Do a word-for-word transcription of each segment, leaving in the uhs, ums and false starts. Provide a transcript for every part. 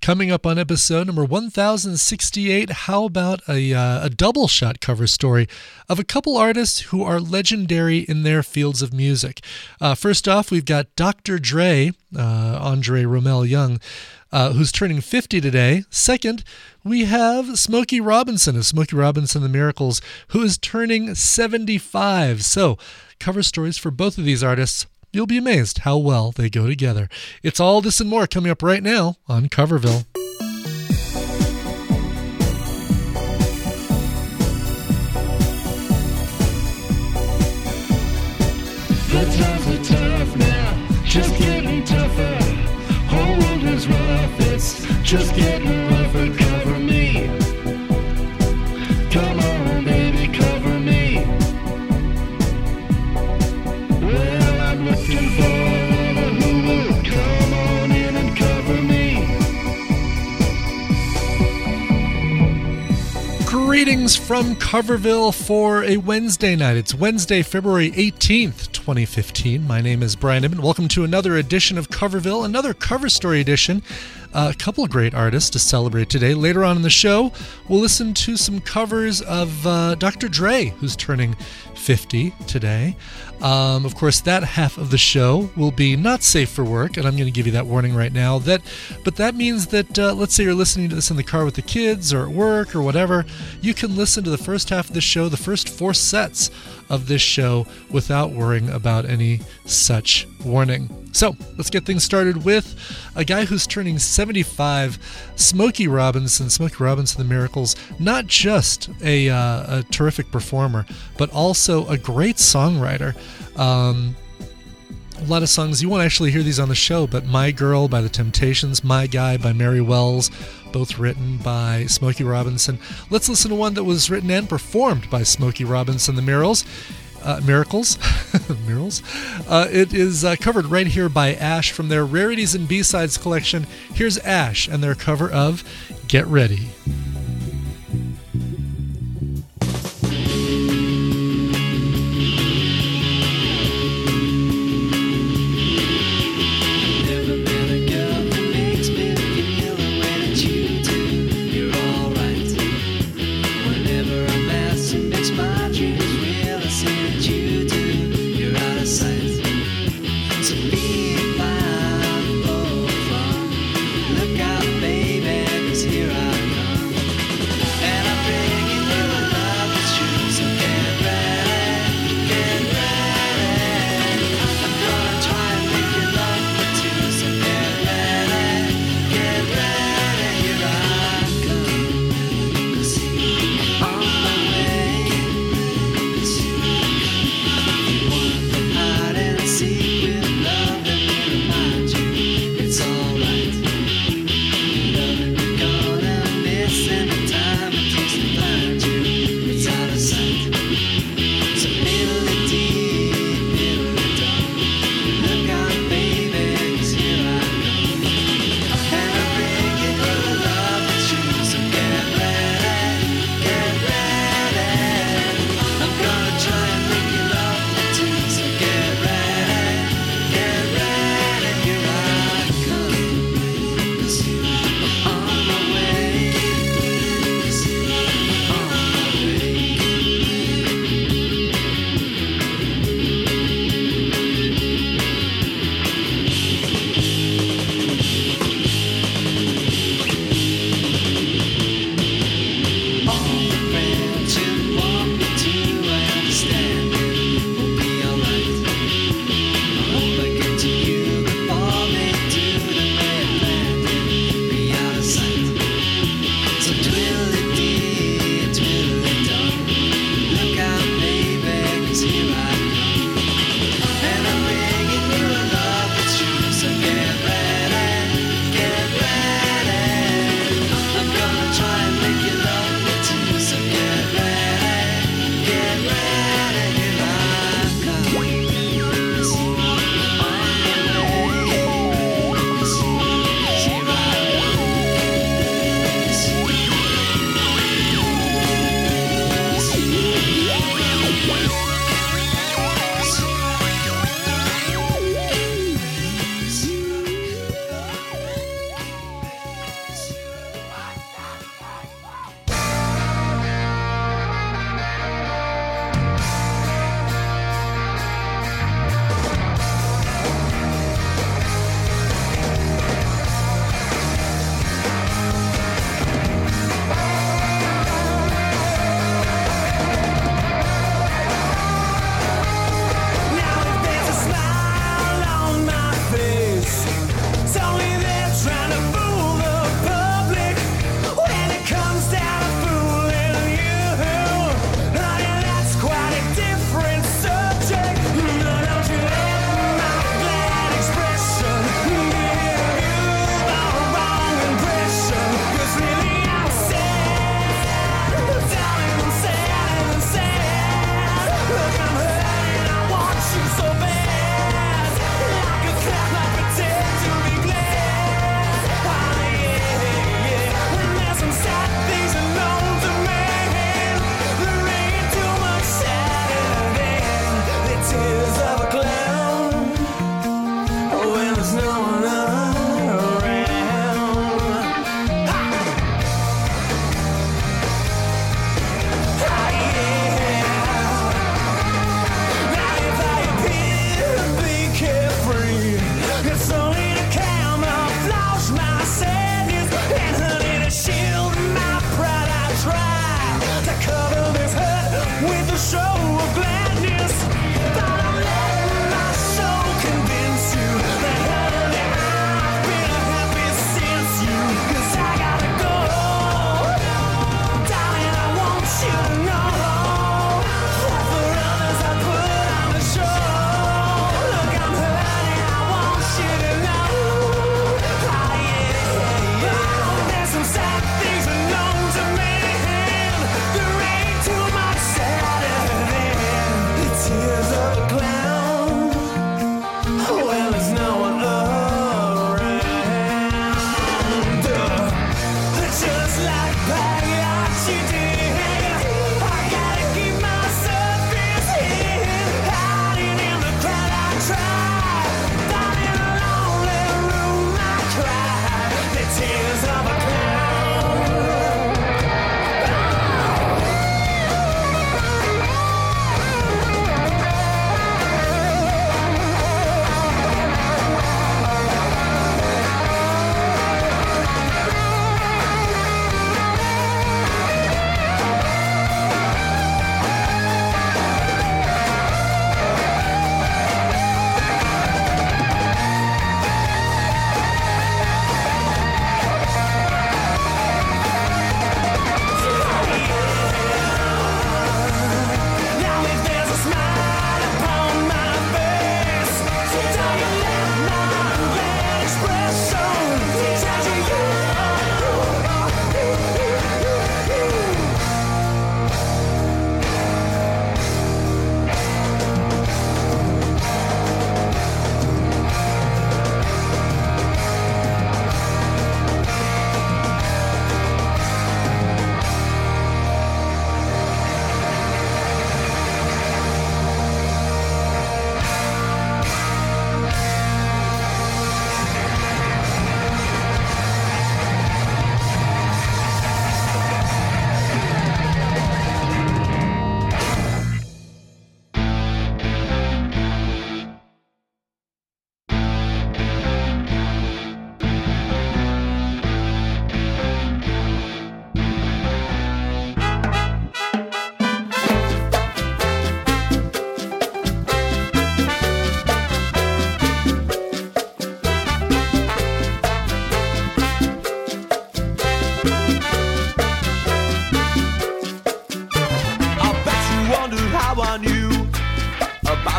Coming up on episode number one thousand sixty-eight, how about a, uh, a double shot cover story of a couple artists who are legendary in their fields of music. Uh, first off, we've got Doctor Dre, uh, Andre Romel Young, uh, who's turning fifty today. Second, we have Smokey Robinson of Smokey Robinson and the Miracles, who is turning seventy-five. So, cover stories for both of these artists. You'll be amazed how well they go together. It's all this and more coming up right now on Coverville. The times are tough now, just getting tougher. Whole world is rough, it's just getting rougher. Cover me. Come on, baby, cover me. Well, I'm looking for a who will come on in and cover me. Greetings from Coverville for a Wednesday night. It's Wednesday, February eighteenth, twenty fifteen. My name is Brian Ibben. Welcome to another edition of Coverville, another cover story edition. Uh, a couple of great artists to celebrate today. Later on in the show, we'll listen to some covers of uh, Doctor Dre, who's turning fifty today. Um, of course, that half of the show will be not safe for work, and I'm going to give you that warning right now. That, but that means that, uh, let's say you're listening to this in the car with the kids or at work or whatever, you can listen to the first half of the show, the first four sets of this show, without worrying about any such warning. So, let's get things started with a guy who's turning seventy-five, Smokey Robinson, Smokey Robinson and the Miracles. Not just a, uh, a terrific performer, but also a great songwriter. Um, a lot of songs, you won't actually hear these on the show, but My Girl by The Temptations, My Guy by Mary Wells, both written by Smokey Robinson. Let's listen to one that was written and performed by Smokey Robinson and the Miracles. Uh, Miracles, Miracles. Uh, it is uh, covered right here by Ash from their Rarities and B-Sides collection. Here's Ash and their cover of Get Ready. Look out, baby, 'cause here I come.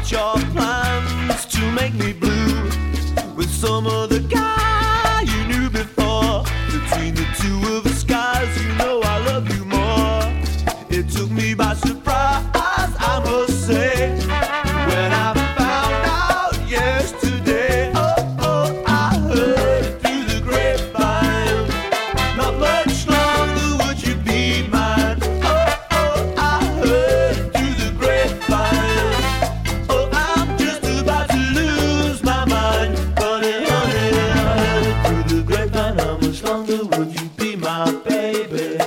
about your plans to make me blue with some other guy you knew before. Between the two of us guys, you know I love you more. It took me by surprise, I must say, when I found out yesterday. Oh, oh, I heard it through the grapevine. Not much longer would you be mine. Oh, oh, I heard it through the grapevine. Oh, I'm just about to lose my mind. Honey, honey, I heard it through the grapevine. How much longer would you be my baby?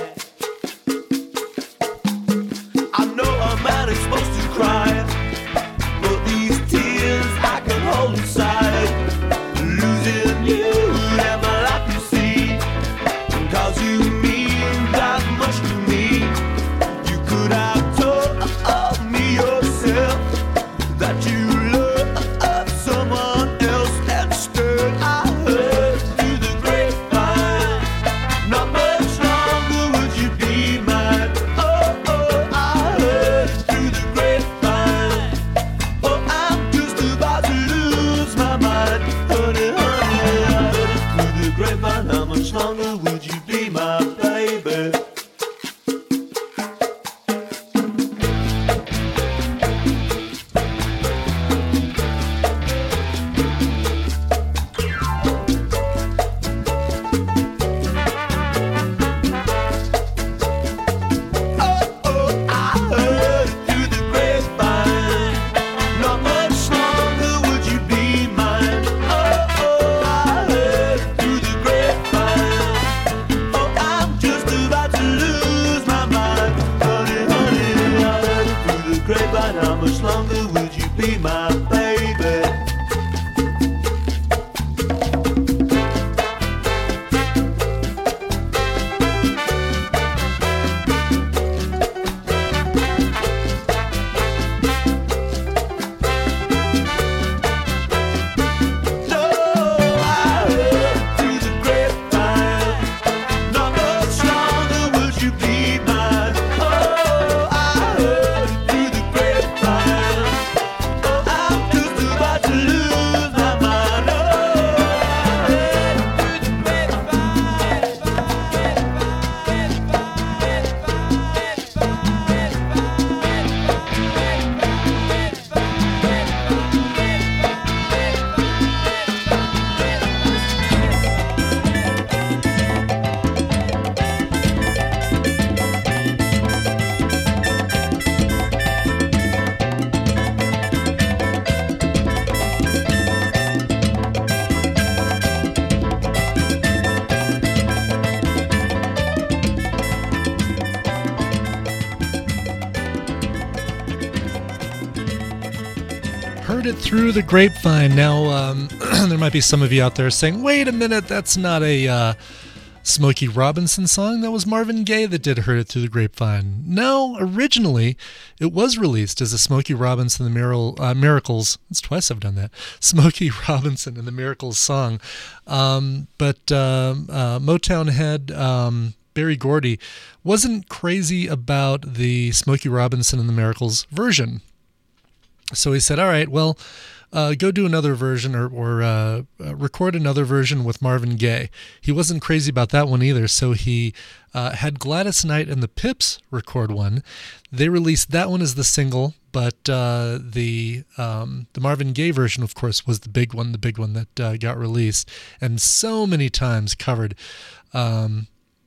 I know a man is supposed to cry, but these tears I can hold inside. Losing you never like you see, cause you mean that much to me. You could have told me yourself that you love someone else. Instead I heard through the grapevine. Not much longer would you be mine. Oh, oh, I heard through the grapevine. Oh, I'm just about to lose my mind. Honey, honey, I heard it through the grapevine. How much longer would you be my baby? Oh, oh, I heard it through the grapevine. Not much longer would you be mine. Oh, oh, I heard it through the grapevine. Oh, I'm just about to lose my mind. Honey, honey, I heard it through the grapevine. How much longer would you be my baby? No, I heard through the grapevine. Not much longer would you be mine. Oh, I heard through the grapevine. Oh, I'm just about to lose my mind. Oh, I heard through the Heard it through the grapevine. Now, um, there might be some of you out there saying, wait a minute, that's not a uh, Smokey Robinson song. That was Marvin Gaye that did Heard It Through the Grapevine. No, originally, it was released as a Smokey Robinson and the Mir- uh, Miracles. It's twice I've done that. Smokey Robinson and the Miracles song. Um, but um uh, Motown head um, Berry Gordy wasn't crazy about the Smokey Robinson and the Miracles version. So he said, all right, well, uh, go do another version or, or uh, uh, record another version with Marvin Gaye. He wasn't crazy about that one either, so he uh, had Gladys Knight and the Pips record one. They released that one as the single, but uh, the um, the Marvin Gaye version, of course, was the big one, the big one that uh, got released and so many times covered. Um,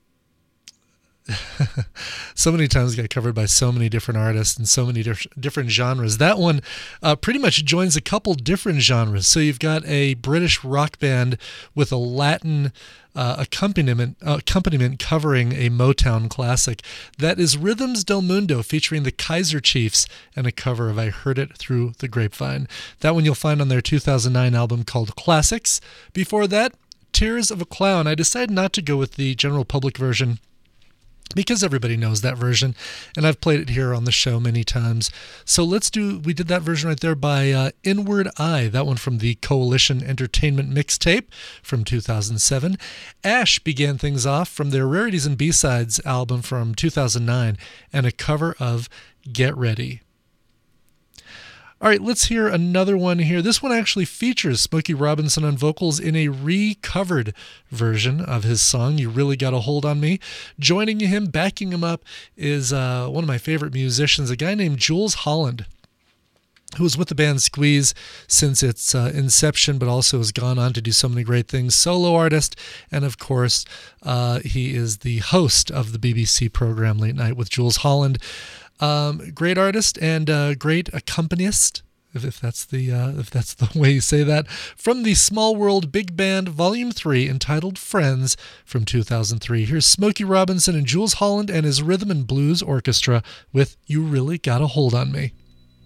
so many times got covered by so many different artists and so many diff- different genres. That one uh, pretty much joins a couple different genres. So you've got a British rock band with a Latin uh, accompaniment, uh, accompaniment covering a Motown classic. That is Rhythms del Mundo featuring the Kaiser Chiefs and a cover of I Heard It Through the Grapevine. That one you'll find on their two thousand nine album called Classics. Before that, Tears of a Clown. I decided not to go with the general public version because everybody knows that version, and I've played it here on the show many times. So let's do, we did that version right there by uh, Inward Eye, that one from the Coalition Entertainment mixtape from two thousand seven. Ash began things off from their Rarities and B-Sides album from two thousand nine, and a cover of Get Ready. All right, let's hear another one here. This one actually features Smokey Robinson on vocals in a recovered version of his song, You Really Got a Hold on Me. Joining him, backing him up, is uh, one of my favorite musicians, a guy named Jools Holland, who was with the band Squeeze since its uh, inception, but also has gone on to do so many great things. Solo artist, and of course, uh, he is the host of the B B C program Late Night with Jools Holland. Um, great artist and uh, great accompanist, if, if that's the uh, if that's the way you say that. From the Small World Big Band Volume Three, entitled "Friends" from two thousand three. Here's Smokey Robinson and Jools Holland and his Rhythm and Blues Orchestra with "You Really Got a Hold on Me."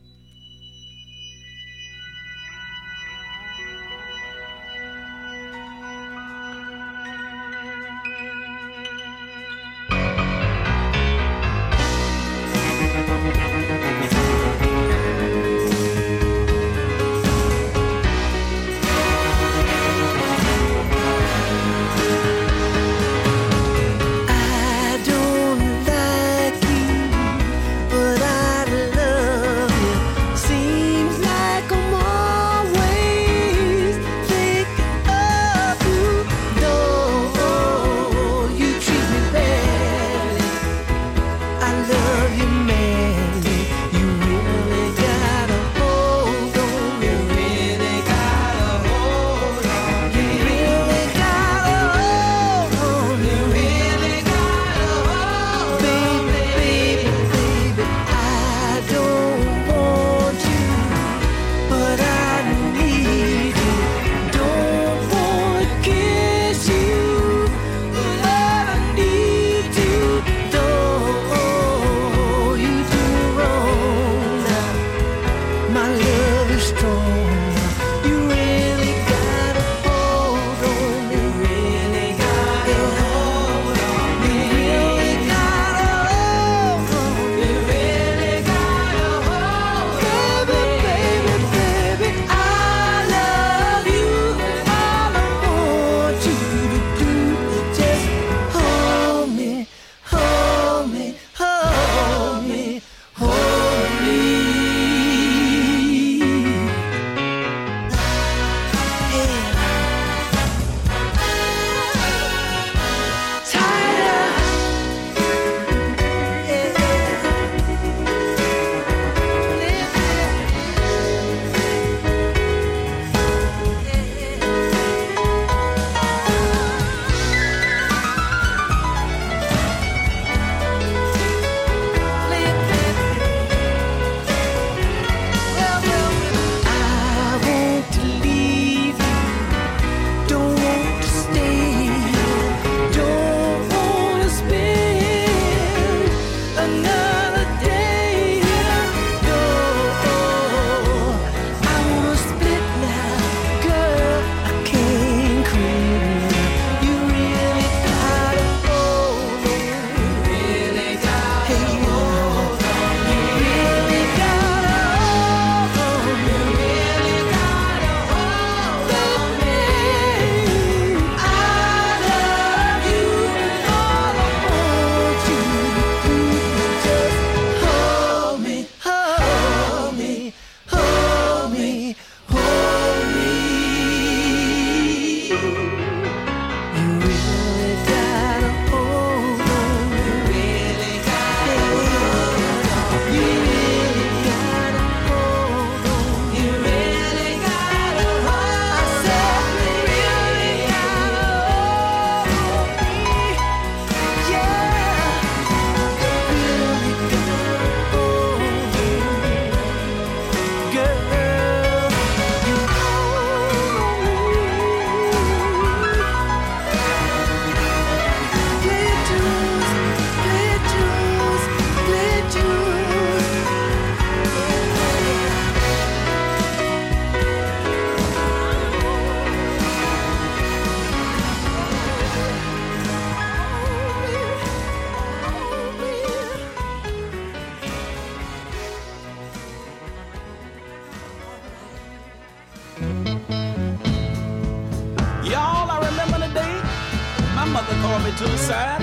mother called me to the side.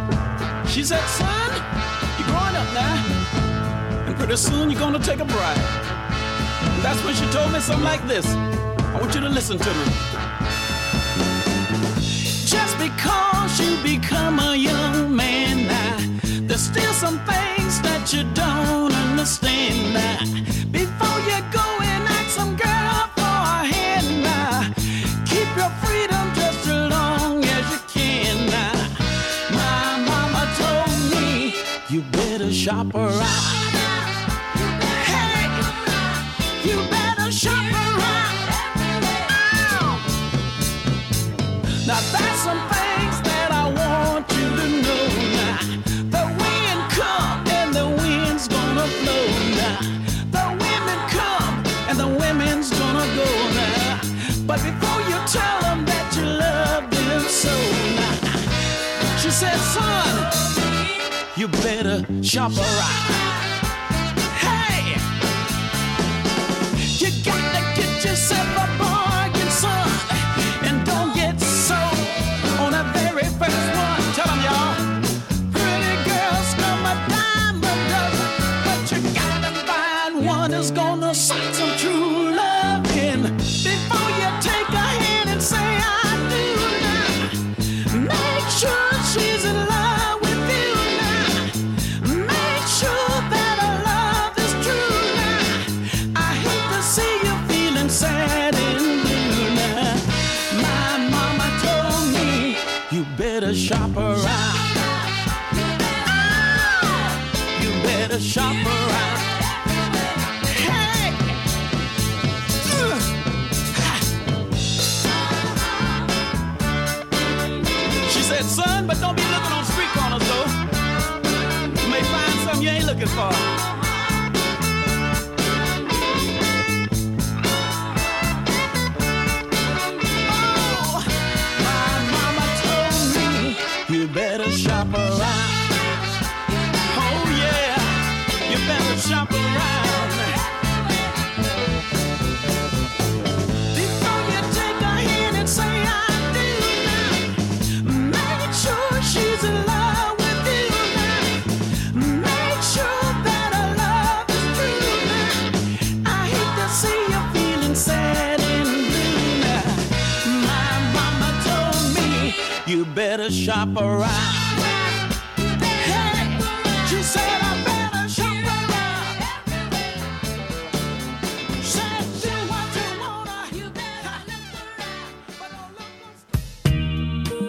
She said, son, you're growing up now, and pretty soon you're gonna take a bride. That's when she told me something like this. I want you to listen to me. Just because you become a young man now, there's still some things that you don't understand now. Before you go and ask some girl for a hand now, keep your freedom just as long as you can now. My mama told me you better shop around. Hey, you better shop around. Now that's some things that I want you to know now. The wind come and the wind's gonna blow now. The women come and the women's gonna go now. But before you tell them that you love them so now, she said, son, you better shop around. Hey, you gotta get yourself a bargain, son, and don't get sold on the very first one. Tell them, y'all, pretty girls come a dime a dozen, but you gotta find one that's gonna suck some true love in. Before you take a hand and say I do now, make sure she's in love with you now. Make sure that her love is true now. I hate to see you feeling sad and blue now. My mama told me you better shop around. You better shop around. Hey. Uh. She said, son, but don't be looking on street corners though. You may find something you ain't looking for. Oh, my mama told me you better shop around. Oh yeah, you better shop around. Before you take a hand and say I do now, make sure she's in love with you now. Make sure that her love is true now. I hate to see you feeling sad and blue now. My mama told me you better shop around. Hey, she said I better shop around. Said do what you wanna. You better look around, but don't look on.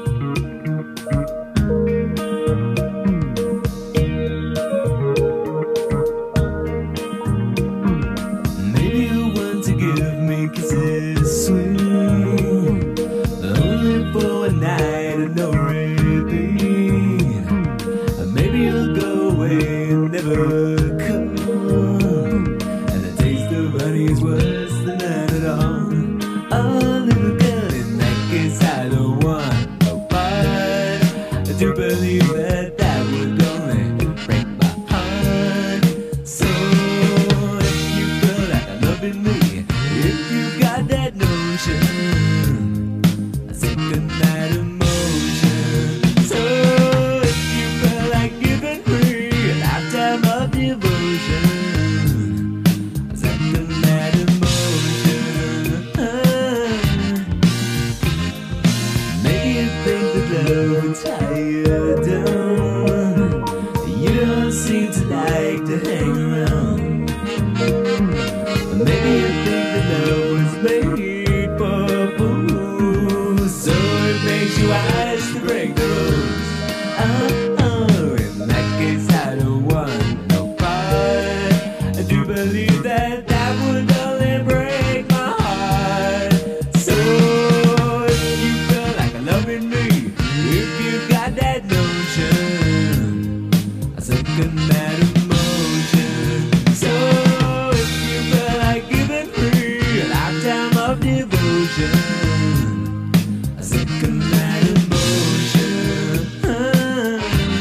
Maybe you want to give me kisses sweet, only for a night and no repeat. Maybe you'll go away and never come, and the taste of honey is worse than that at all. Oh, little girl, in that case I don't want no part. I do believe that that would only break my heart. So if you feel like I'm loving me, if you got that notion, I said goodnight emotion. So if you feel like giving me a lifetime of devotion, I said goodnight emotion. Maybe you think that love will tie you down. You don't seem to like to hang around. Maybe you think that love was made for fools, so it makes you wise to break the rules. Oh, oh, in that case I don't want no part. I do believe that that would only break my heart. So if you feel like loving me, if you got that notion, I said goodnight emotion. So if you feel like giving me a lifetime of devotion, I said goodnight emotion.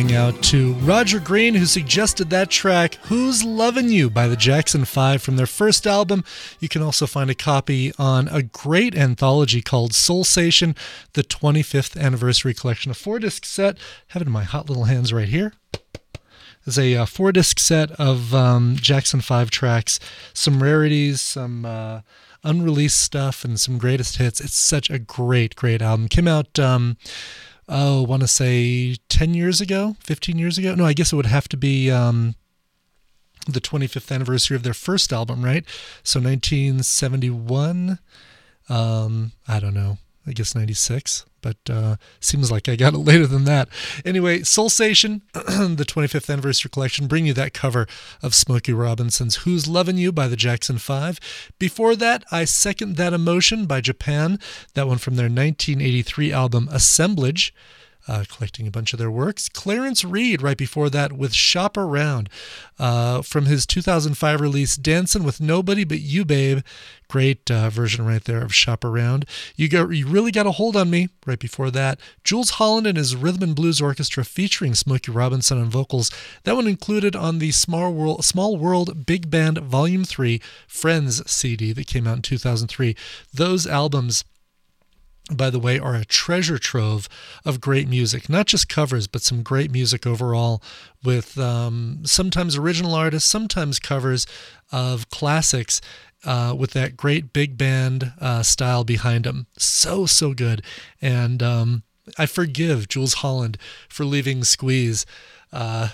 going out to Roger Green, who suggested that track, Who's Lovin' You by the Jackson five from their first album. You can also find a copy on a great anthology called Soulsation, the twenty-fifth Anniversary Collection, a four-disc set. I have it in my hot little hands right here. It's a uh, four-disc set of um, Jackson five tracks, some rarities, some uh, unreleased stuff, and some greatest hits. It's such a great, great album. Came out... Um, oh, I want to say ten years ago, fifteen years ago. No, I guess it would have to be um, the twenty-fifth anniversary of their first album, right? So nineteen seventy-one, um, I don't know, I guess ninety-six, but uh, seems like I got it later than that. Anyway, Soulsation, the twenty-fifth anniversary collection, bring you that cover of Smokey Robinson's Who's Lovin' You by the Jackson five. Before that, I Second That Emotion by Japan, that one from their nineteen eighty-three album Assemblage, uh, collecting a bunch of their works. Clarence Reed right before that with Shop Around, uh, from his two thousand five release Dancin' With Nobody But You Babe. Great uh, version right there of Shop Around. You got, you Really Got a Hold on Me right before that. Jules Holland and his Rhythm and Blues Orchestra featuring Smokey Robinson on vocals. That one included on the Small World, Small World Big Band Volume three Friends C D that came out in two thousand three. Those albums, by the way, are a treasure trove of great music. Not just covers, but some great music overall, with um, sometimes original artists, sometimes covers of classics, uh, with that great big band uh, style behind them. So, so good. And um, I forgive Jules Holland for leaving Squeeze uh,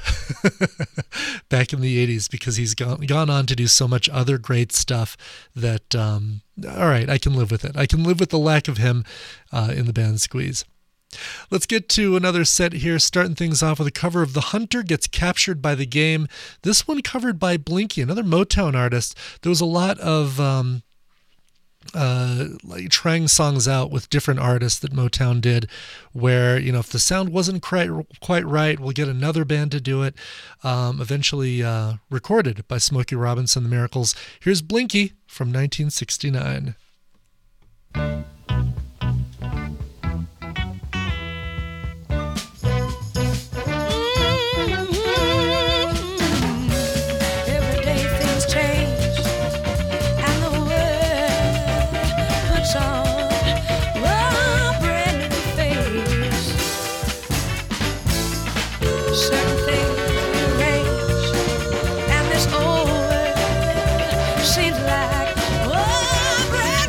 back in the eighties, because he's gone, gone on to do so much other great stuff that, um, all right, I can live with it. I can live with the lack of him uh, in the band Squeeze. Let's get to another set here, starting things off with a cover of The Hunter Gets Captured by the Game. This one covered by Blinky, another Motown artist. There was a lot of um, uh, like trying songs out with different artists that Motown did, where, you know, if the sound wasn't quite quite right, we'll get another band to do it. Um, eventually uh, recorded by Smokey Robinson, The Miracles. Here's Blinky from nineteen sixty-nine. Seems like, oh,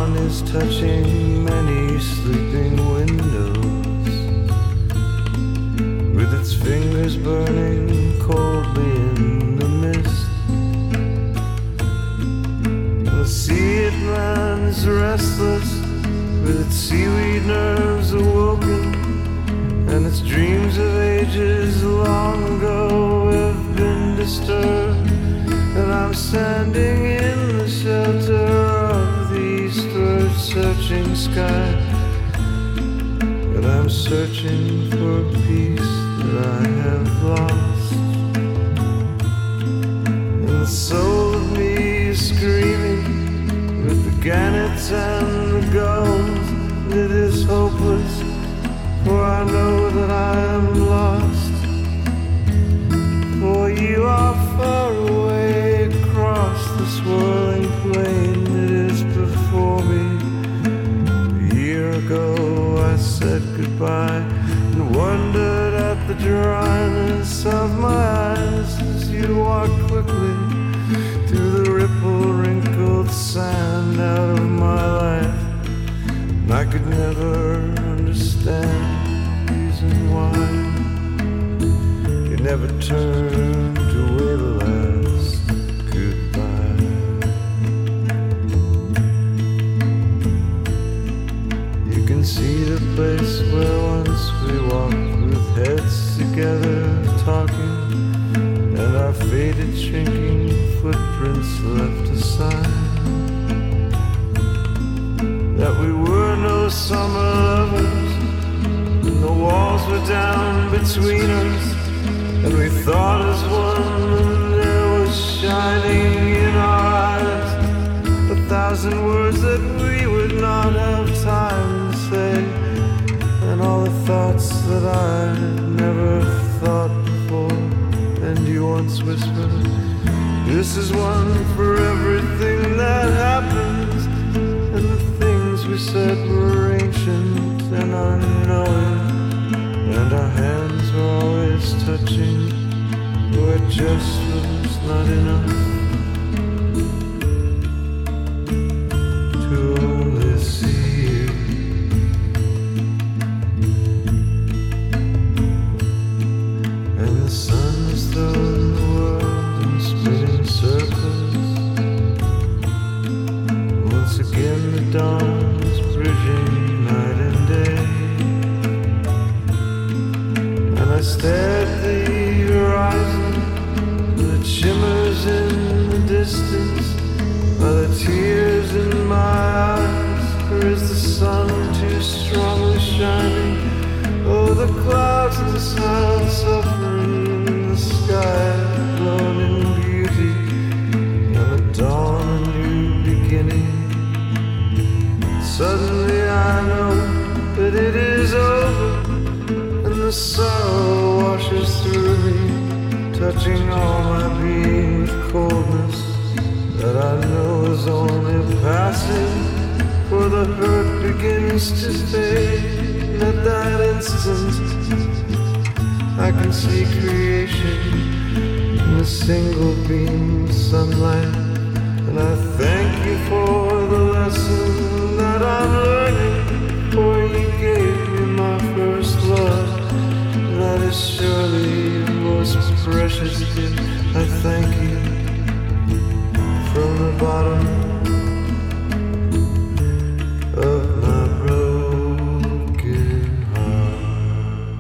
dawn is touching many sleeping windows, with its fingers burning coldly in the mist. The sea it runs restless, with its seaweed nerves awoken, and its dreams of ages long ago have been disturbed. And I'm standing in the shelter of the eastward searching sky, and I'm searching for a piece that I have lost. And the soul of me is screaming with the gannets and the gulls. It is hopeless, for I know that I am lost. For you are far away across the swirling plain that is before me. A year ago I said goodbye and wondered at the dryness of my eyes as you walked quickly through the ripple-wrinkled sand out of my life. And I could never understand the reason why you never turned to wave a last goodbye. You can see the place where once we walked with heads together talking, and our faded shrinking footprints left a sign that we were no summer lovers, and the walls were down between us, and we thought as one, and there was shining in our eyes a thousand words that we would not have time to say, and all the thoughts that I had never thought before. And you once whispered, this is one for everything that happens, and the things we said were ancient and unknowing, and our hands were always touching where just was not enough to only see you. And the sun is throwing the world in spinning circles. Once again the dawn is bridging night and day, and I stare at the horizon, that shimmers in the distance, by the tears in my eyes, or is the sun too strongly shining? Oh, the clouds and the silent suffering in the sky blown in beauty, and the dawn a new beginning. Suddenly I know that it is over, and the sorrow washes through me, touching all my being with coldness that I know is only passing. For the hurt begins to fade, and at that instant I can see creation in a single beam of sunlight. And I thank you for the lesson that I'm learning, for you gave me my first love. That is surely the most precious gift. I thank you from the bottom of my broken heart.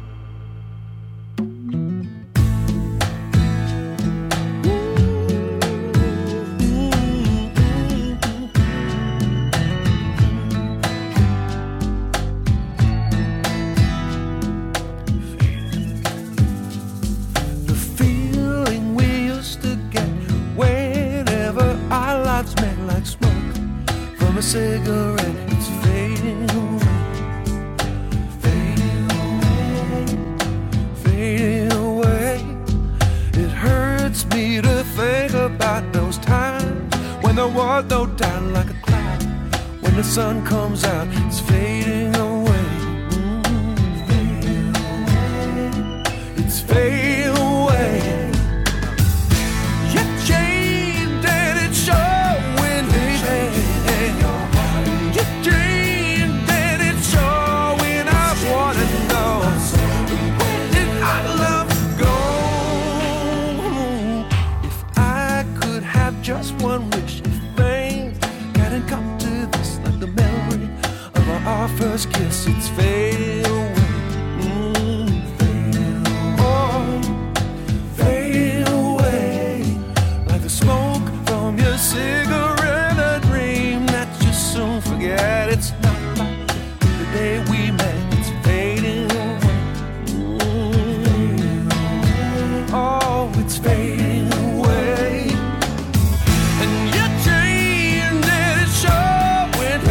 The feeling we used to get whenever our lives met like smoke from a cigarette, it's fading away, fading away, fading away. It hurts me to think about those times when there was no doubt, like a cloud. When the sun comes out, it's fading away, mm, fading away. It's fading away. You changed and it's showing, baby. wish you fame. Getting come to this like the memory of our, our first kiss. It's fading away. Mm, fading oh, fading away. Like the smoke from your cigarette, a dream that you soon forget. It's not like the day we met. It's fading away. Mm, oh, it's fading away. And you changed and it's showing.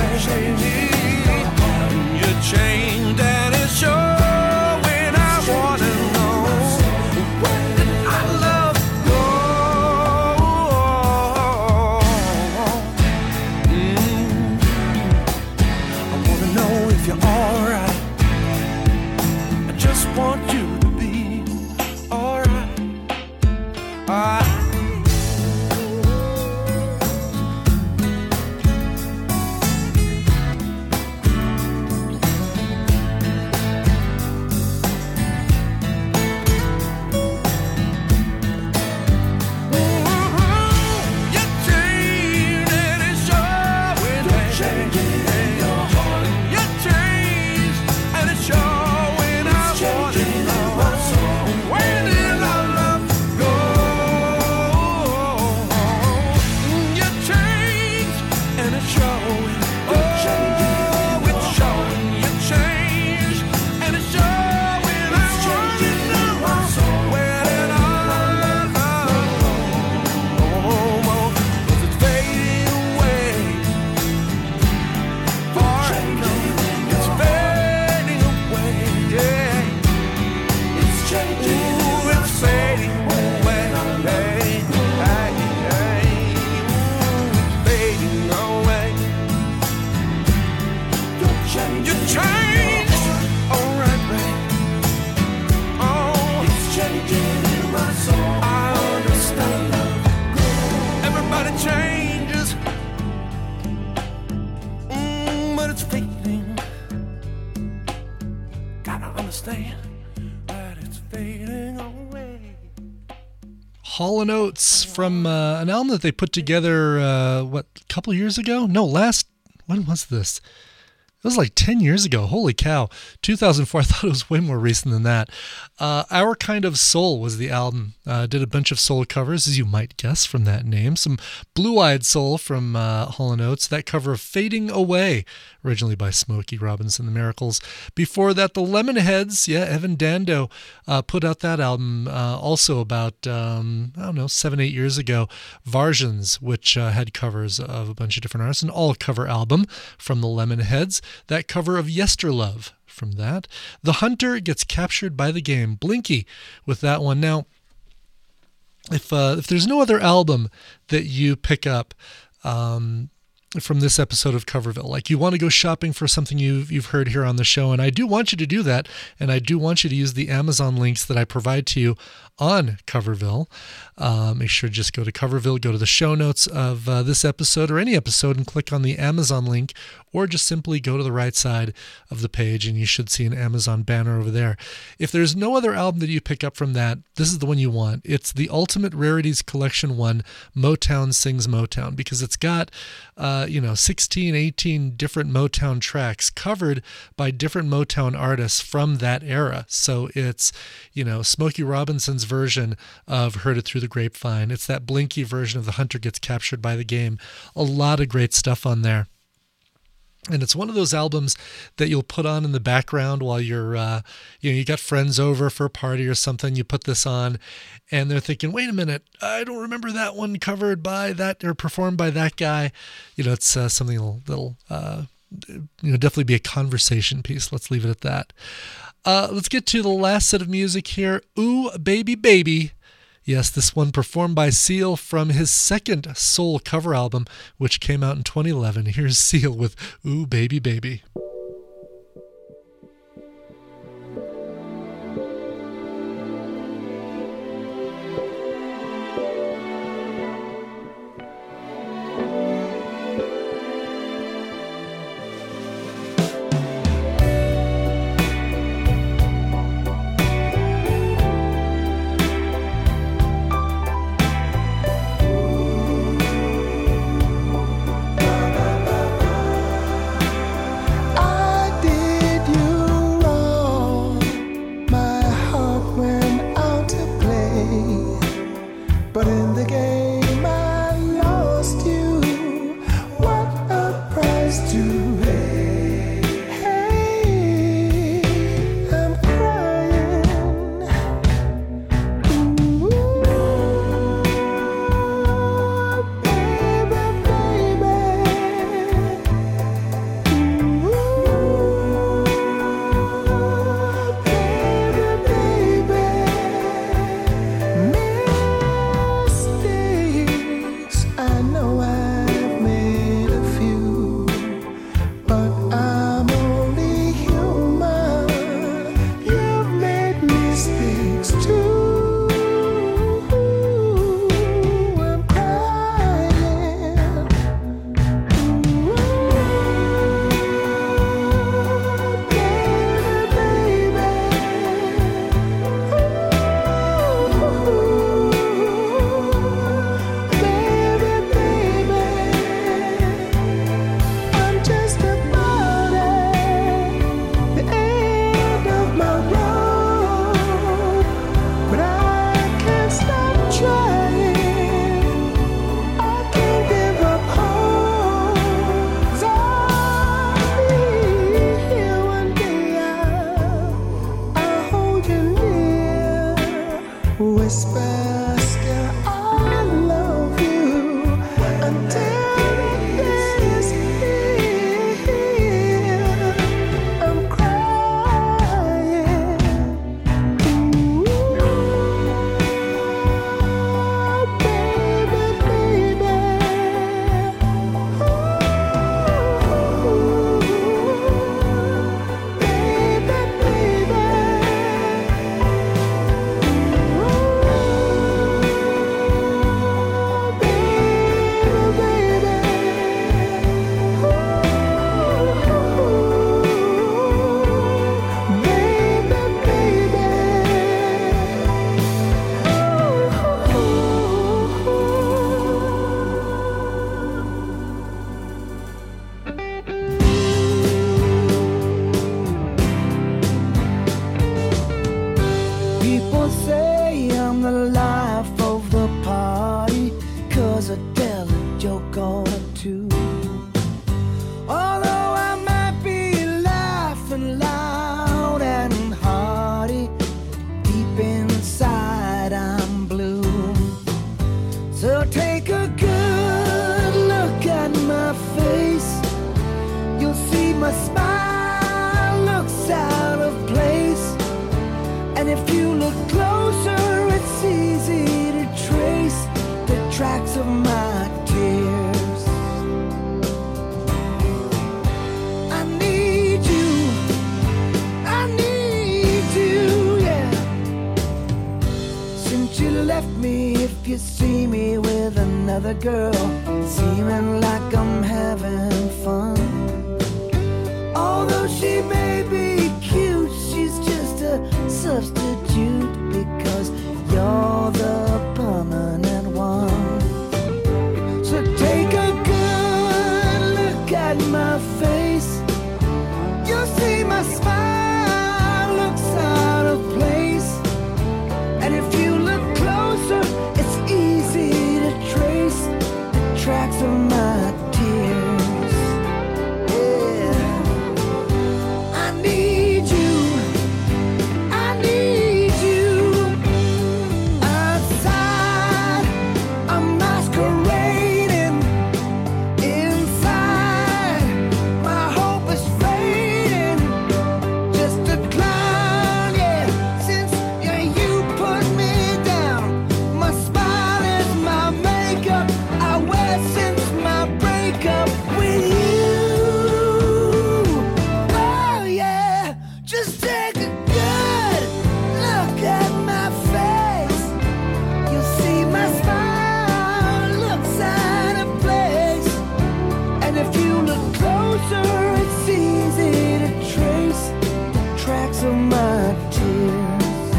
You changed and it's showing. I wanna know where did our love go? Mm. I wanna know if you're alright. I just want you to be alright. Alright. You changed and it's showing. You changed and it's showing. I wanna know where did our love go? You changed and it's showing. Oh, it's showing. You changed and it's showing. I wanna know where did our love go? Oh, 'cause it's fading away. It's fading away, yeah. It's changing. Ooh, it's fading away. Hey, hey, hey. Ooh, it's fading away. You changed, all right, babe. Oh, it's changing in my soul. I understand. Everybody changes. Mm, but it's fading. Gotta understand that it's fading away. Hall and Oates from uh, an album that they put together, uh, what, a couple years ago? No, last, when was this? It was like ten years ago. Holy cow. two thousand four. I thought it was way more recent than that. Uh, Our Kind of Soul was the album. Uh, did a bunch of soul covers, as you might guess from that name. Some Blue-Eyed Soul from uh, Hall and Oates. That cover of Fading Away, originally by Smokey Robinson and the Miracles. Before that, the Lemonheads. Yeah, Evan Dando uh, put out that album uh, also about, um, I don't know, seven, eight years ago. Varsions, which uh, had covers of a bunch of different artists. An all-cover album from the Lemonheads. That cover of Yesterlove from that. The Hunter Gets Captured by the Game. Blinky with that one. Now, if uh, if there's no other album that you pick up um, from this episode of Coverville, like you want to go shopping for something you've, you've heard here on the show, and I do want you to do that, and I do want you to use the Amazon links that I provide to you on Coverville. Uh, make sure to just go to Coverville, go to the show notes of uh, this episode or any episode and click on the Amazon link, or just simply go to the right side of the page and you should see an Amazon banner over there. If there's no other album that you pick up from that, this is the one you want. It's the Ultimate Rarities Collection one, Motown Sings Motown, because it's got, uh, you know, sixteen, eighteen different Motown tracks covered by different Motown artists from that era. So it's, you know, Smokey Robinson's version of Heard It Through the Grapevine. It's that Blinky version of The Hunter Gets Captured by the Game. A lot of great stuff on there. And it's one of those albums that you'll put on in the background while you're, uh, you know, you got friends over for a party or something. You put this on, and they're thinking, "Wait a minute, I don't remember that one covered by that or performed by that guy." You know, it's uh, something that'll, that'll uh, you know, definitely be a conversation piece. Let's leave it at that. Uh, let's get to the last set of music here. Ooh, Baby Baby. Yes, this one performed by Seal from his second soul cover album, which came out in twenty eleven. Here's Seal with Ooh, Baby Baby. joke or two. Although I might be laughing loud and hearty, deep inside I'm blue. So take a good look at my face. You'll see my smile looks out of place. And if you look closer, it's easy to trace the tracks of my tears. I need you, I need you, yeah. Since you left me, if you see me with another girl, seeming like I'm having fun. Although she may be cute, she's just a substitute, because you're the permanent one. So take a good look at my face. You'll see my smile looks out of place. And if you look closer, it's easy to trace the tracks of my tears. Yeah. I need you, I need you. Outside, I'm masquerading. Inside, my hope is fading. Just a clown, yeah. Since yeah, you put me down, my smile is my makeup. I wear since my breakup with you. Oh yeah, just take a good look at my face. You'll see my smile looks out of place. And if you look closer, it's easy to trace the tracks of my tears.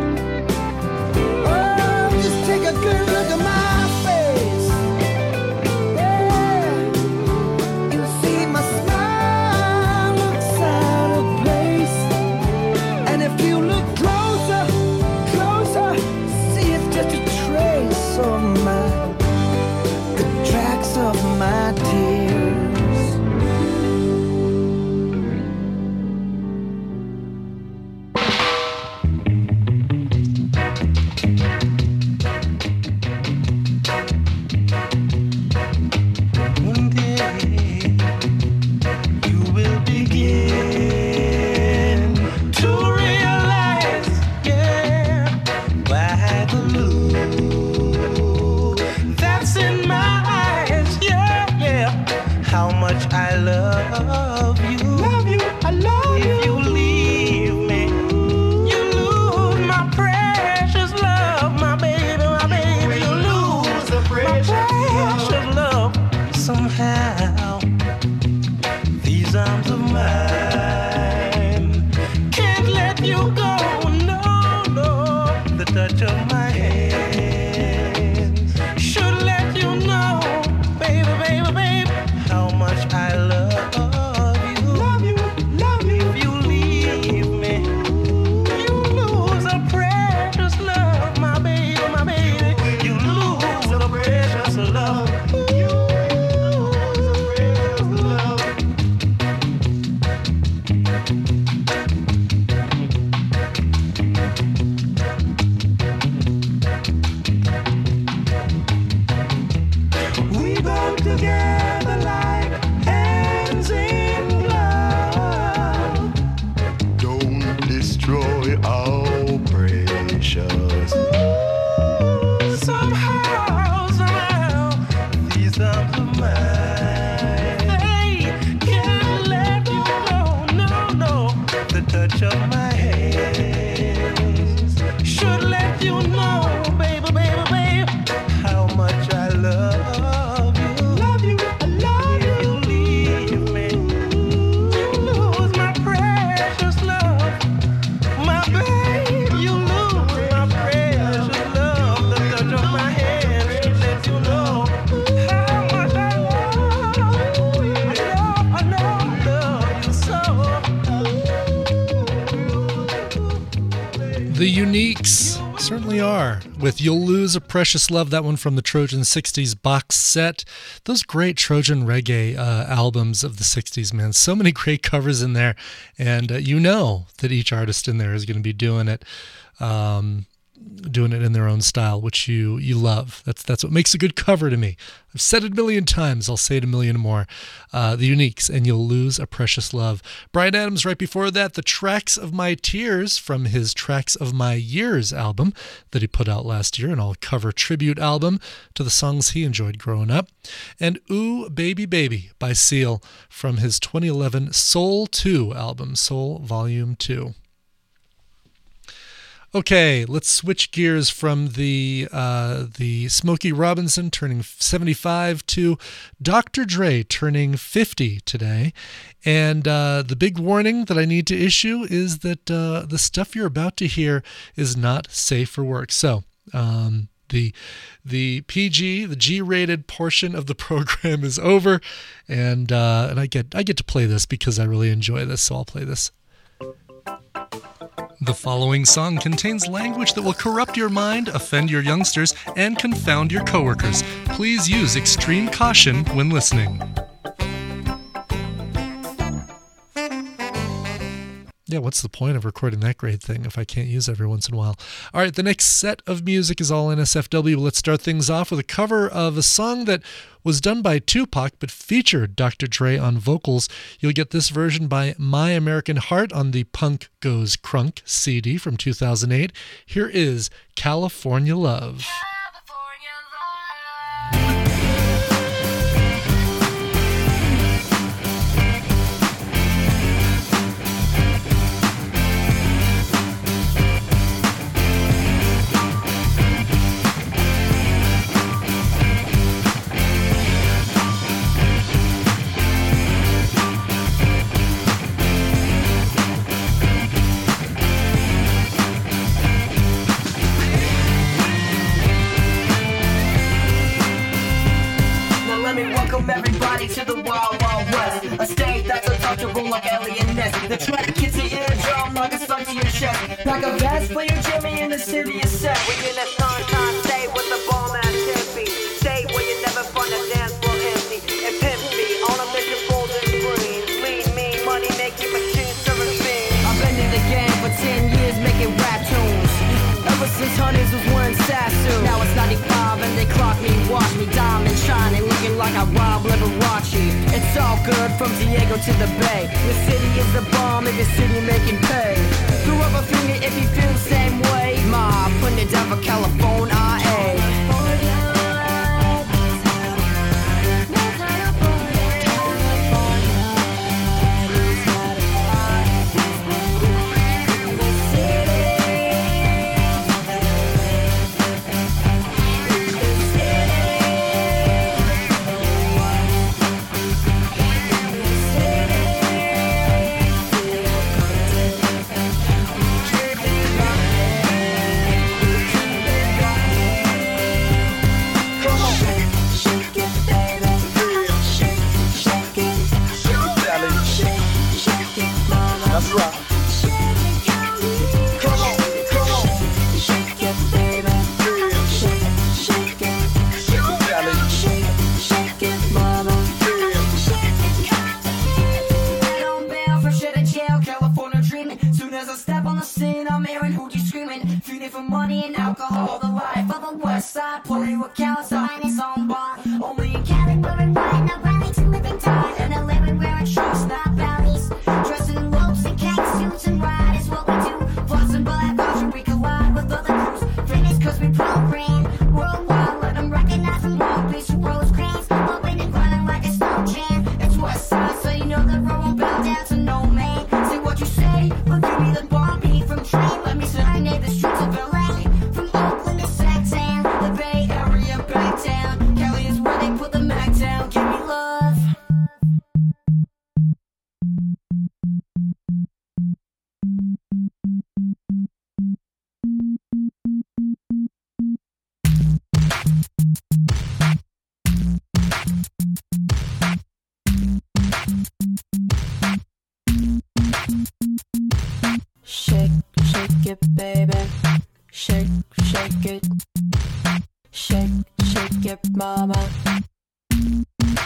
Oh, just take a good look at my face. Yeah, you'll see my smile looks out of place. And if you look closer, closer, see it's just a trace of my, the tracks of my tears. One day you will begin to realize, yeah, by the look that's in my eyes, yeah, yeah, how much I love you. Love you, I love you. If you leave me, you lose my precious love, my baby, my baby. You lose the precious love somehow. These arms of mine can't let you go, no, no. The touch of my hands should let you know, baby, baby, baby, how much I love you. Love you, love you. If you leave me, you lose a precious love, my baby, my baby. You lose a precious love. You lose a precious love. We go together like hands in glove. Don't destroy our precious. Somehow, somehow, these arms of mine, they can't let you go, no, no. The touch of my hands should let you know, baby, baby, baby, how much I love you. Love you, I love you. If you leave me, you lose my precious love, my babe. You lose my precious love. The touch of my hand should let you know how much I love you. I love, I love, love you so. The Uniques, certainly are. With You'll Lose a Precious Love, that one from the Trojan sixties box set. Those great Trojan reggae uh, albums of the sixties, man. So many great covers in there. And uh, you know that each artist in there is going to be doing it. Um, doing it in their own style, which you you love. That's that's what makes a good cover to me. I've said it a million times. I'll say it a million more. Uh, the Uniques and You'll Lose a Precious Love. Bryan Adams right before that, The Tracks of My Tears from his Tracks of My Years album that he put out last year, an all-cover tribute album to the songs he enjoyed growing up. And Ooh Baby Baby by Seal from his twenty eleven Soul two album, Soul Volume two. Okay, let's switch gears from the uh, the Smokey Robinson turning seventy-five to Doctor Dre turning fifty today. And uh, the big warning that I need to issue is that uh, the stuff you're about to hear is not safe for work. So um, the the P G, the G-rated portion of the program is over, and uh, and I get I get to play this because I really enjoy this, so I'll play this. The following song contains language that will corrupt your mind, offend your youngsters, and confound your coworkers. Please use extreme caution when listening. Yeah, what's the point of recording that great thing if I can't use it every once in a while? All right, the next set of music is all N S F W. Let's start things off with a cover of a song that was done by Tupac but featured Doctor Dre on vocals. You'll get this version by My American Heart on the Punk Goes Crunk C D from two thousand eight. Here is California Love. Everybody to the Wild Wild West, a state that's untouchable like alien nest. The track hits your eardrum like a sun to your chest. Pack a vest for your Jimmy and the city is set. We in a sunshine state with the bomb at ten feet. State where you never find a dance floor empty. And pimp me on a mission for the green. Lead me, money making machines serving fiends. I've been in the game for ten years making rap tunes. Ever since Hunters was wearing Sassoon. Now it's ninety-five and they clock me, watch me diamond shining, looking like I rob Liberace. It's all good from Diego to the Bay. The city is the bomb if your city making pay. Throw up a finger if you feel the same way. Ma, putting it down for California.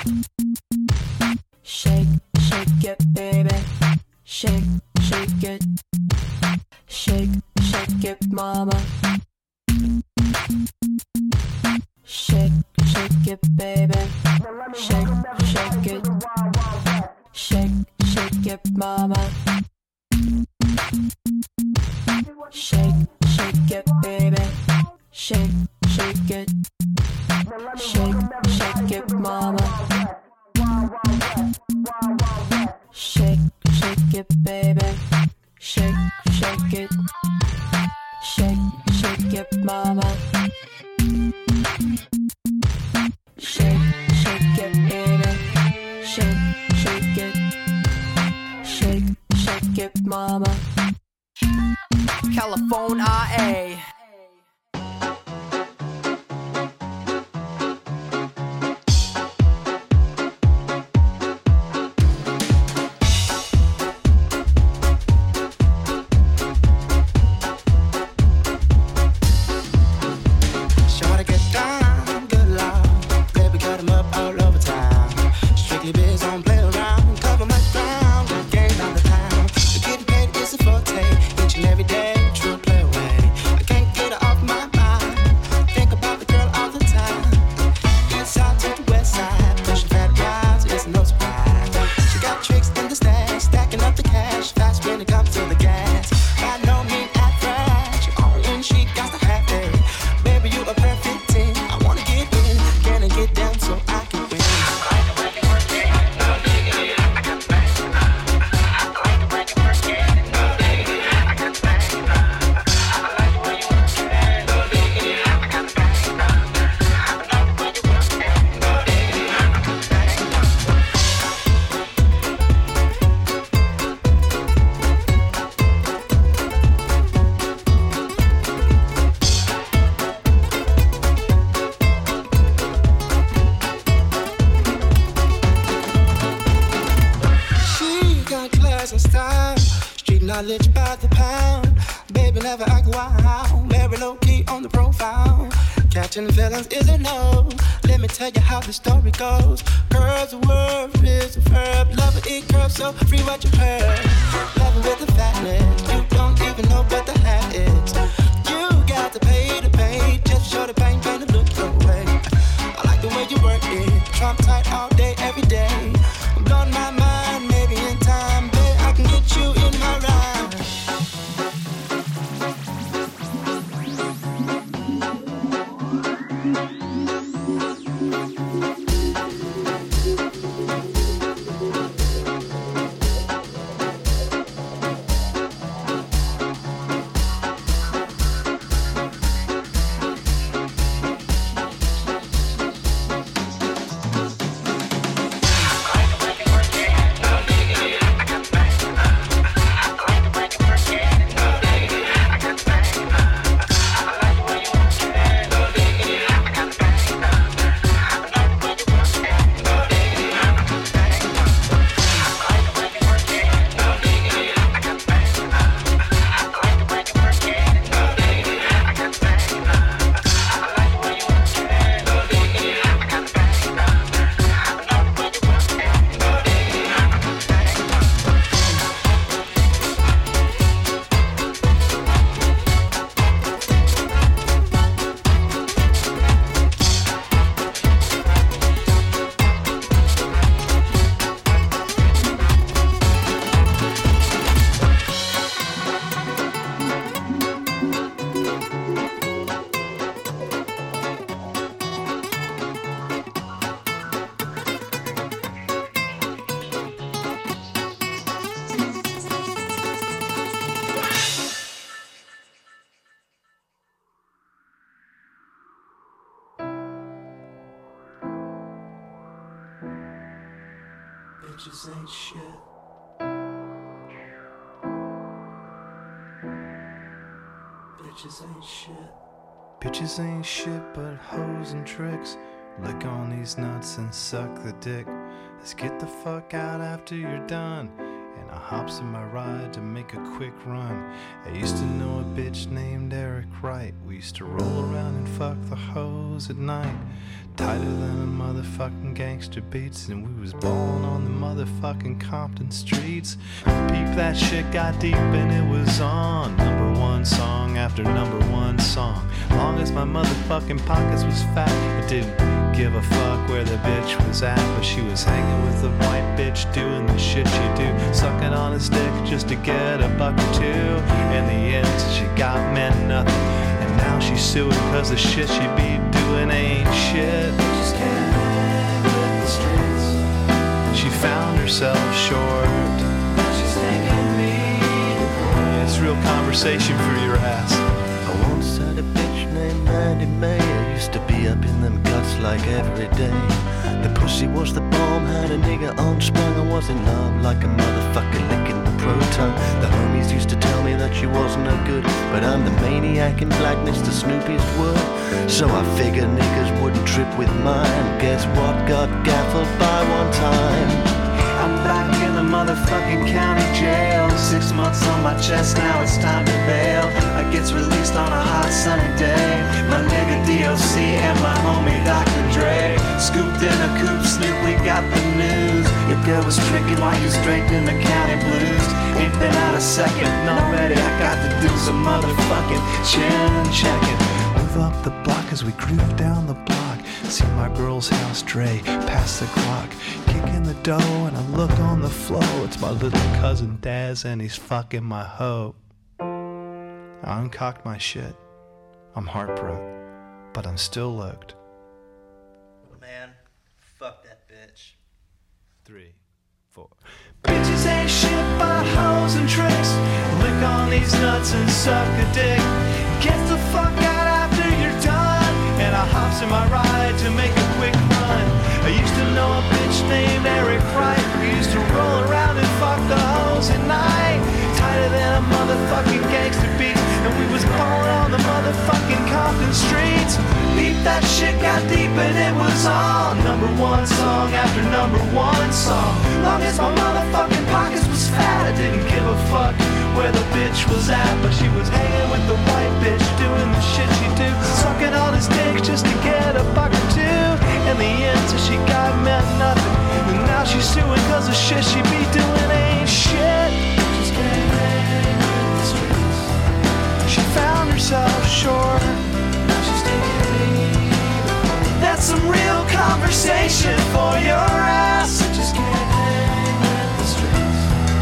Shake, shake it, baby. Shake, shake it. Shake, shake it, mama. Shake, shake it, baby. Shake, shake it. Shake, shake it, mama. Shake, shake it, baby. Shake, shake it. Shake, shake it, mama. Shake, shake it, baby. Shake, shake it. Shake, shake it, mama. Shake, shake it, baby. Shake, shake it. Shake, shake it, mama. California. Knowledge by the pound, baby never act wild. Very low key on the profile. Catching feelings is a no. Let me tell you how the story goes. Girls, the word is a verb. Love it, eat curves, so free what you heard. Loving with the fatness, you don't even know what the hat is. You got to pay to pay, just show the pain, pain to look your way. I like the way you work it, trump tight all day, every day. I'm blowing my mind, maybe in time, babe, I can get you in my ride. Bitches ain't shit. Bitches ain't shit. Bitches ain't shit but hoes and tricks. Lick on these nuts and suck the dick. Let's get the fuck out after you're done. and I hops in my ride to make a quick run. I used to know a bitch named Eric Wright. We used to roll around and fuck the hoes at night, tighter than a motherfucking gangster beats, and we was ballin' on the motherfucking Compton streets. Peep, that shit got deep and it was on. Number one song after number one song. Long as my motherfucking pockets was fat, I didn't give a fuck where the bitch was at, but she was hanging with the white bitch doing the shit she do, sucking on a stick just to get a buck or two. In the end, she got meant nothing, and now she's suing cause the shit she be doing ain't shit. She's getting with the streets. She found herself short. She's taking me to court. It's real conversation for your ass. I once had a bitch named Mandy May. I used to be up in them guts like every day. The pussy was the bomb, had a nigga on sprung. I was in love like a motherfucker licking the proton. The homies used to tell me that she wasn't no good, but I'm the maniac in blackness, the snoopiest word. So I figured niggas wouldn't trip with mine. Guess what? Got gaffled by one time. I'm back in the motherfucking county jail. Six months on my chest, now it's time to bail. I gets released on a hot sunny day. My nigga D O C and my homie Doctor Dre scooped in a coupe, Snoop, we got the news. Your girl was tricking while you straight in the county blues. Ain't been out a second, already I got to do some motherfucking chin checking. Move up the block as we groove down the block. See my girl's house, Dre, past the clock. Kick in the dough and I look on the floor. It's my little cousin Daz and he's fucking my hoe. I uncocked my shit. I'm heartbroken, but I'm still looked. Man, fuck that bitch. Three, four. Bitches ain't shit but hoes and tricks. Lick on these nuts and suck a dick. Get the fuck out after you're done, and I hops in my ride to make a quick run. I used to know a bitch named Eric Wright. We used to roll around and fuck the hoes at night, tighter than a motherfucking gangster beat, and we was ballin' on the motherfucking Compton streets. Beep, that shit got deep and it was on. Number one song after number one song. Long as my motherfucking pockets was fat, I didn't give a fuck where the bitch was at, but she was hanging with the white bitch doing the shit she do, sucking on his dick just to get a buck or two. In the end, till she got meant nothing, and now she's suing cause the shit she be doing ain't shit. She's getting with the streets. She found herself short. Now she's taking me. That's some real conversation for your ass. Just can't hang with the streets.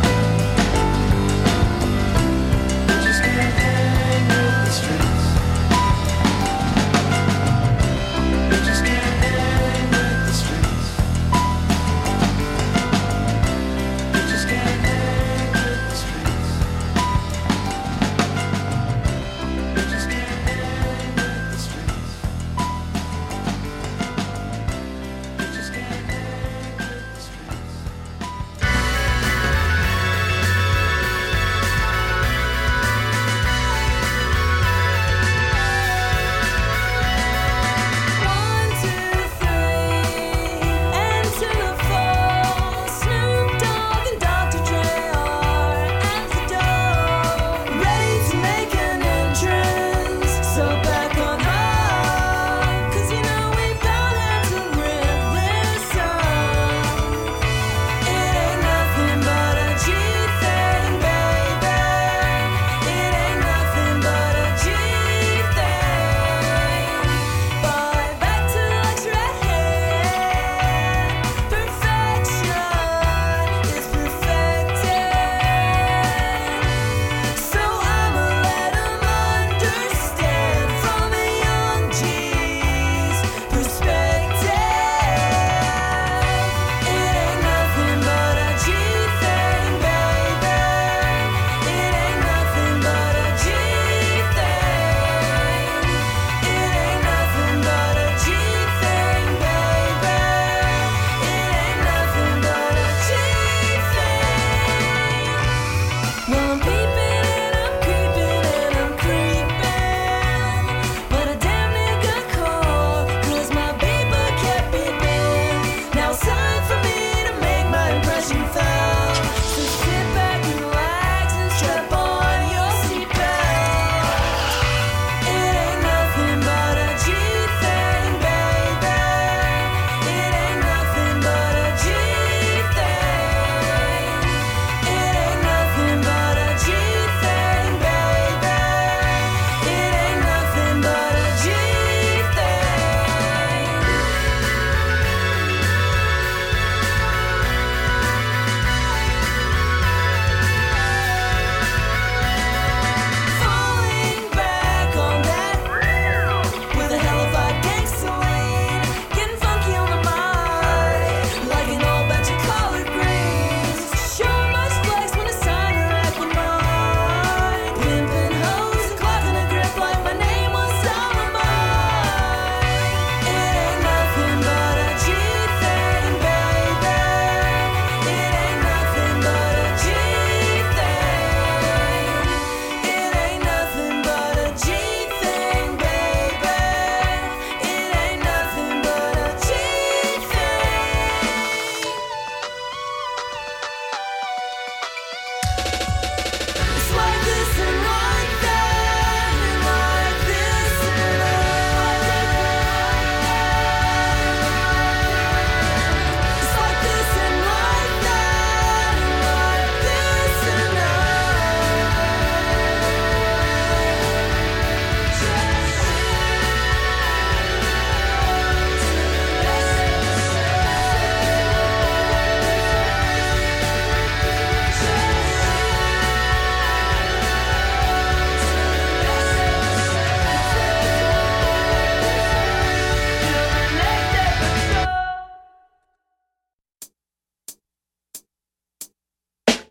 Just can't hang with the streets. Just can't hang with the streets. Just can't hang with the streets. Just can't hang with the streets. Just can't hang with the streets.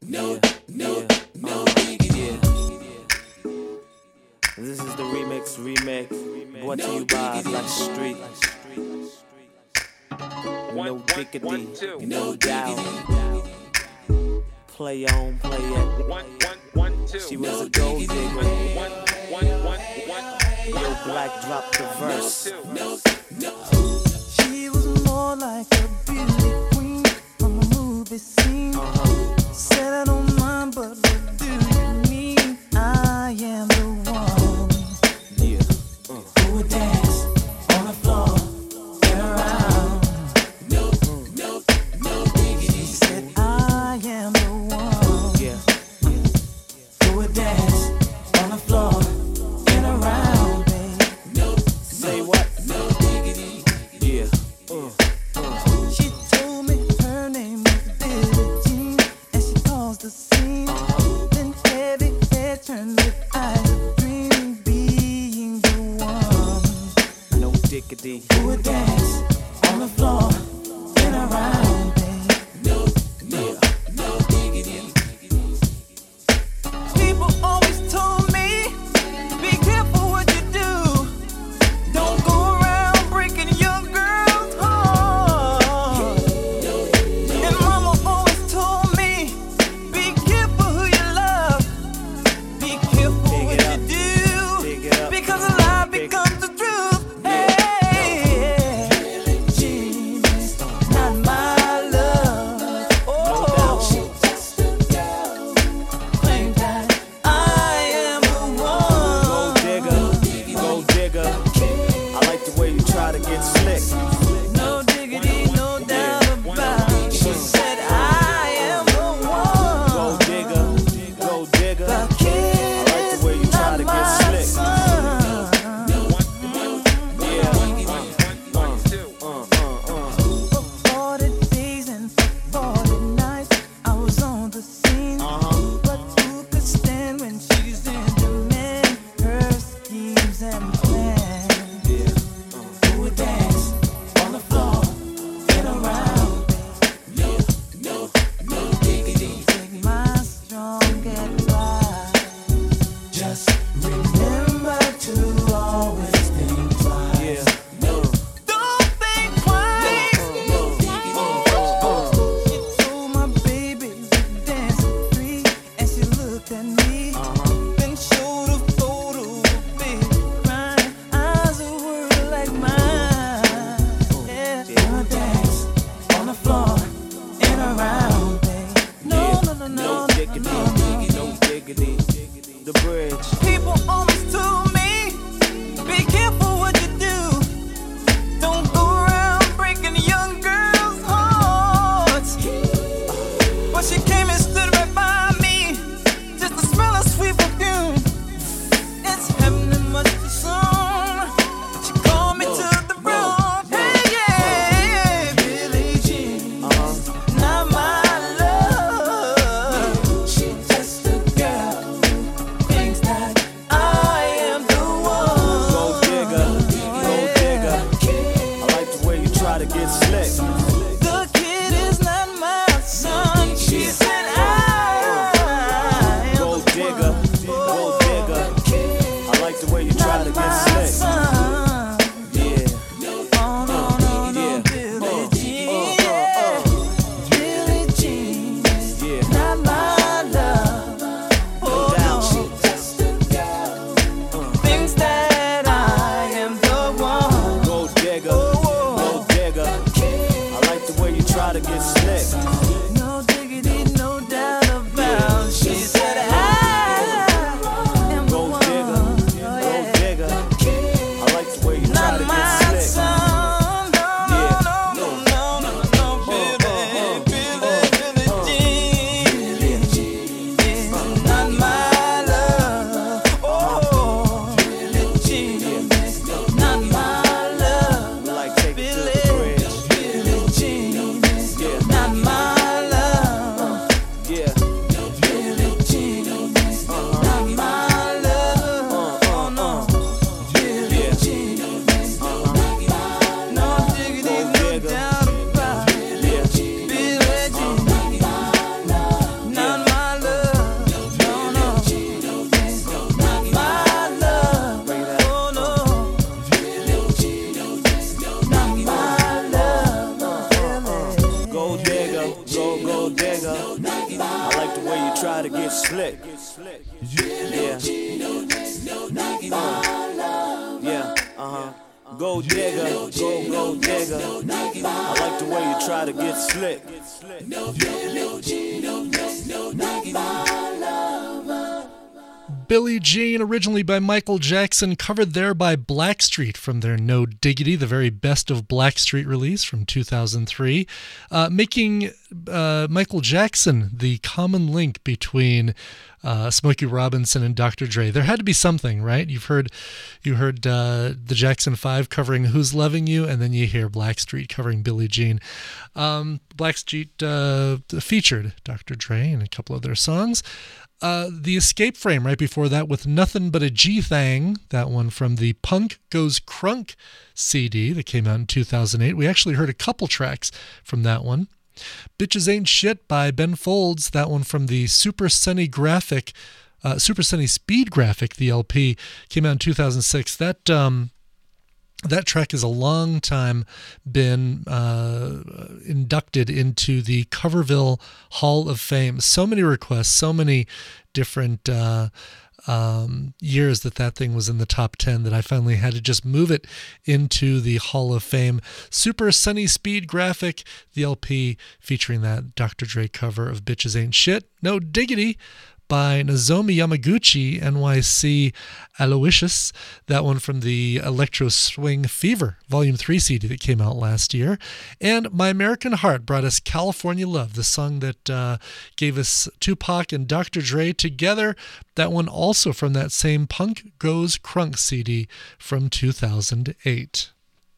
no, no, no diggity. This is the remix, remix, brought to you by Black Street. No diggity, no doubt. Play on, play it. She was a gold digger. Yo, Black dropped the verse. She was more like a beauty queen from a movie scene. Said I don't mind, but what do you mean? I am the one. Yeah. Uh. Who would dance on the floor and around? No, no, no diggity. She said I am the one. Yeah. Who would dance on the floor and around, babe? No, say what? No diggity. Yeah. Uh. Uh. She told me her name was Billie Jean, and she caused the scene. Then heavy hair turned with eyes of dreaming, being the one. No diggity. Who would dance on the floor and around, babe? No, no, no diggity. People always told me, be careful what you do. Don't go around breaking young girls' hearts. And mama always told me, be careful who you love. Be careful Big what it up. you do. Big it up. Because a lie Big- becomes the truth. Hey, genius, not my love. Oh, Just a girl. claim that I am the Gold one. digger, gold digger. I like the way you try to get slick. No diggity, no doubt about it. She said I am the one. Gold digger, gold digger. The kid I like the way you is try not to my get slick. son. Yeah. Uh, uh, uh, uh. For forty days and for forty nights, I was on the scene. Uh-huh. But who could stand when she's in demand? Her schemes and plans. Yeah. Who would dance on the floor and around? No, no, no diggity. Take my strong advice. Just remember to always think twice. Yeah. Don't think twice. Uh, She told my baby to dance at three, and she looked at me. Then showed a photo of baby crying, eyes that were like mine. Yeah, gonna dance on the floor and around, babe. No, no, no, no, no no, diggity, no, no. no diggity. The bridge. People always told me, be careful what you do. Don't go around breaking young girls' hearts. But she came and stood right by me, just to smell her sweet perfume. It's happening much too soon. She called me to the room. Hey, yeah, Billie Jean, Uh-huh. not my love. She's just a girl who thinks that I am the one. Gold digger, digger, go, go digger. I like the way you try to get slick. Yeah. Uh, yeah, uh-huh. Go digger, go, go digger. I like the way you try to get slick. Billie Jean, originally by Michael Jackson, covered there by Blackstreet from their No Diggity, the very best of Blackstreet release from two thousand three, uh, making uh, Michael Jackson the common link between uh, Smokey Robinson and Doctor Dre. There had to be something, right? You've heard, you heard uh, the Jackson Five covering "Who's Loving You," and then you hear Blackstreet covering Billie Jean. Um, Blackstreet uh, featured Doctor Dre in a couple of their songs. Uh, the Escape Frame right before that with Nothing But a G-Thang, that one from the Punk Goes Crunk C D that came out in two thousand eight. We actually heard a couple tracks from that one. Bitches Ain't Shit by Ben Folds, that one from the Super Sunny Graphic, uh, Super Sunny Speed Graphic, the L P, came out in two thousand six. That um, That track has a long time been uh, inducted into the Coverville Hall of Fame. So many requests, so many different uh, um, years that that thing was in the top ten that I finally had to just move it into the Hall of Fame. Super Sunny Speed Graphic, the L P featuring that Doctor Dre cover of Bitches Ain't Shit. No Diggity by Nozomi Yamaguchi, N Y C Aloysius, that one from the Electro Swing Fever Volume three C D that came out last year. And My American Heart brought us California Love, the song that uh, gave us Tupac and Doctor Dre together. That one also from that same Punk Goes Crunk C D from two thousand eight.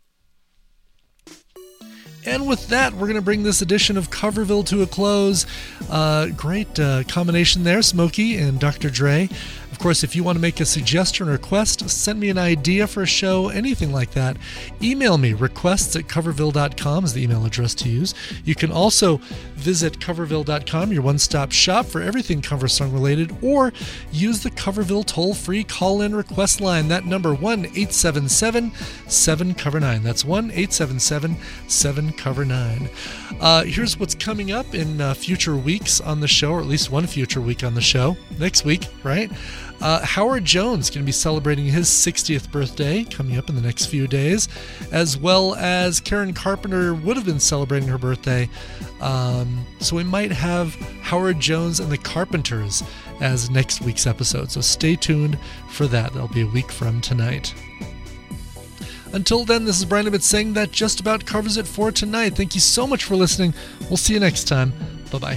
And with that, we're going to bring this edition of Coverville to a close. Uh, great uh, combination there, Smokey and Doctor Dre. Of course, if you want to make a suggestion or request, send me an idea for a show, anything like that, email me. Requests at coverville dot com is the email address to use. You can also visit coverville dot com, your one-stop shop for everything cover song related, or use the Coverville toll-free call-in request line. That number, one eight seven seven seven cover nine. That's one eight seven seven seven cover nine. Uh, here's what's coming up in uh, future weeks on the show, or at least one future week on the show. Next week, right? Uh, Howard Jones going to be celebrating his sixtieth birthday coming up in the next few days, as well as Karen Carpenter would have been celebrating her birthday. Um, so we might have Howard Jones and the Carpenters as next week's episode. So stay tuned for that. That'll be a week from tonight. Until then, this is Brian Ibbett saying that just about covers it for tonight. Thank you so much for listening. We'll see you next time. Bye-bye.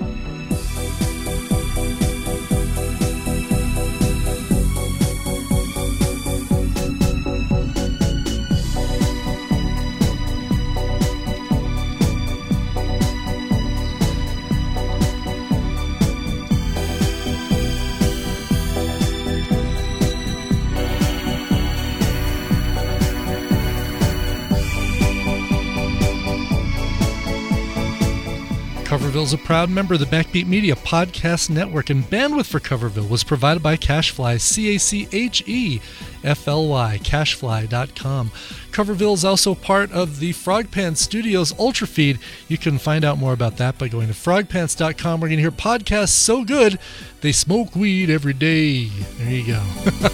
Coverville is a proud member of the Backbeat Media Podcast Network, and bandwidth for Coverville was provided by Cashfly, C A C H E F L Y, cashfly dot com. Coverville is also part of the Frogpants Studios Ultra Feed. You can find out more about that by going to frog pants dot com. We're going to hear podcasts so good, they smoke weed every day. There you go.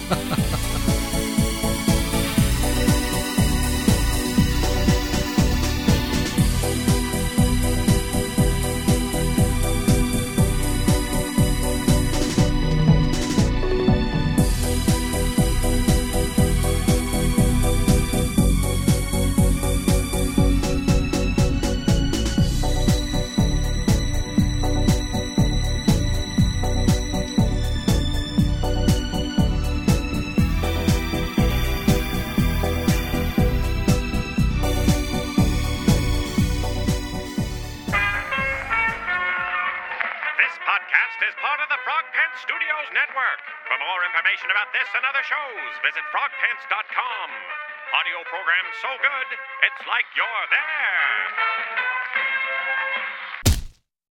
Visit frog pants dot com. Audio program so good, it's like you're there.